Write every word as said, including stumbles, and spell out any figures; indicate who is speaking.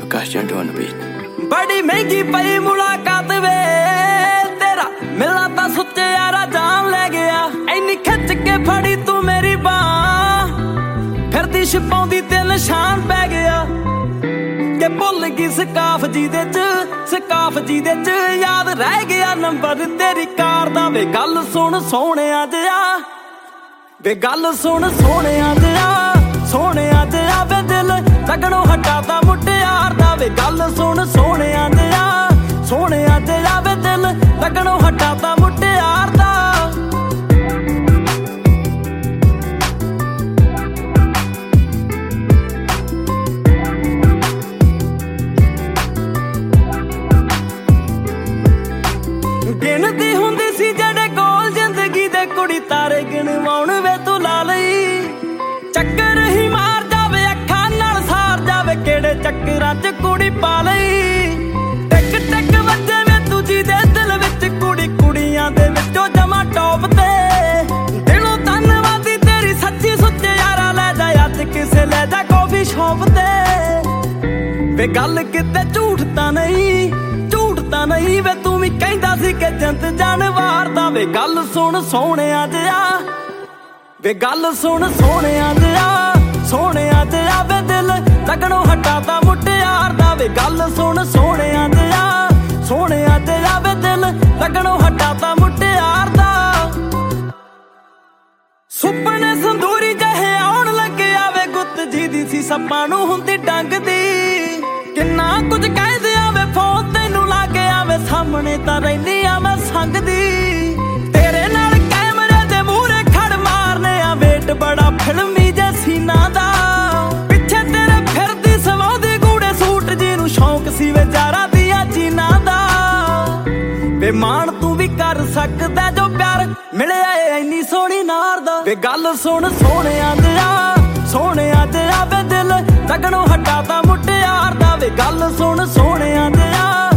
Speaker 1: Akash Junto on the beat.
Speaker 2: बड़ी महंगी पई मुलाकात वे तेरा मिलना ता सुच्चे यारा जान ले गया इन्नी खिच के फड़ी तू मेरी बांह फिर दी छपाउंदी ते निशान पै गया के भुल गई सकाफ जी दे च सकाफ जी दे च याद रह गया नंबर तेरी कार दा वे गल सुन सोहणिया जिया वे गल सुन सोहणिया जिया सोहणिया जिया वे दिल लगणों हटाता मुटियार दा वे गल सुन सोहणिया जिया सोहणिया जिया वे दिल लगणों हटाता मुटियार दा गिनदी हुंदी सी जेड़े कोल जिंदगी दे कुड़ी तारे गिणवाउण वे तू ला लई चक्कर ही मार जावे अखां नाल सार जावे केड़े चक्करां च कुड़ी पा लई टिक टिक वजे वे तुझी दे दिल विच कुड़ी कुड़ियां दे विचों जमा टॉप ते दिलों धन्नवादी तेरी सच्ची सुच्चे यारा ले जा अज किसे ले जा कॉफी शॉप ते वे गल किते झूठ तां नहीं झूठ तां नहीं वे तू भी कहंदा सी कि जंत जानवार दा वे गल सुन सोहणिया जिया वे गल सुन सोहणिया जिया सोहणिया जिया वे दिल लगणों हटाता मुटियार दा वे गल सुन सोहणिया जिया सोहणिया जिया वे दिल लगणों हटाता मुटियार दा सुपने संदूरी जहे आउण लगे आवे गुत्त जी दी सी सप्पां नूं हुंदी डंगदी किन्ना कुछ कह दिया वे फोन तैनूं ला के आवे सामने तां रहिंदी आ मैं संगदी तेरे नाल कैमरे दे मूहरे खड़ मारने आ वेट बड़ा फिल्मी जे सीना दा पिछे तेरे फिरदी सवाउंदी गूड़े सूट जी नूं शौक सी वे जारा दिया जीना दा वे मान तू भी कर सकदा जो प्यार मिलिया ए इन्नी सोहणी नार दा वे गल सुन सोहणिया जिया सोहणिया जिया वे दिल लगणों हटाता मुटियार दा वे गल सुन सोहणिया जिया